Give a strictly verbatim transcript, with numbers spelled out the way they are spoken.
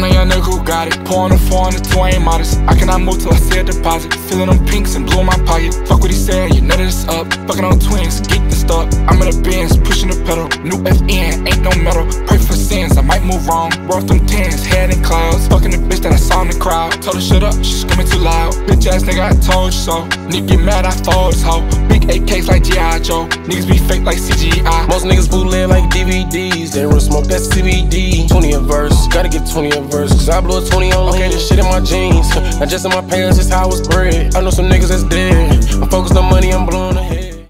I'm a young nigga who got it. Pouring a four on the two, I ain't modest. I cannot move till I see a deposit. Feeling them pinks and blue in my pocket. Fuck what he said, you know that it's up. Fucking on twins, geek the stuff. I'm in the Benz, pushing the pedal. New F N, ain't no metal. Pray for sins, I might move wrong. Worth them tens, head in clouds. Fucking the bitch that I saw in the crowd. Told her shut up, she screaming too loud. Bitch ass nigga, I told you so. Nigga get mad, I fold this hoe. Big A Ks like G I Joe. Niggas be fake like C G I. Most niggas bootleg like D V Ds. They run smoke, that C B D. twenty a verse, gotta get twenty a verse. Cause I blew a twenty on lean. This shit in my jeans. Not just in my pants, just how I was bred. I know some niggas that's dead. I'm focused on money, I'm blowing ahead.